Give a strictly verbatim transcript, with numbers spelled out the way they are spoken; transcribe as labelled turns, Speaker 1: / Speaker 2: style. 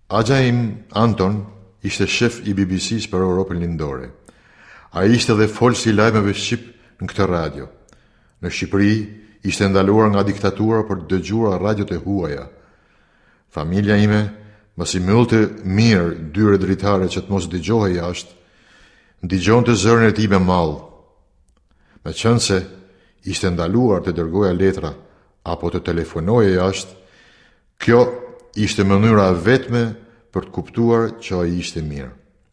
Speaker 1: Agja im, Anton, ishte shef i B B C-s për Europën Lindore. A ishte dhe folës i lajmeve Shqip në këtë radio. Në Shqipëri ishte ndaluar nga diktatura për të dëgjuar radiot e huaja. Familja ime, mos i myllte mirë dyre dritare që të mos dëgjohej jashtë, ndigjon të zërin e tij me mall. Me qënë se ishte ndaluar të dërgoja letra apo të telefonoje jashtë, kjo ishte mënyra vetme për të kuptuar që ai ishte mirë.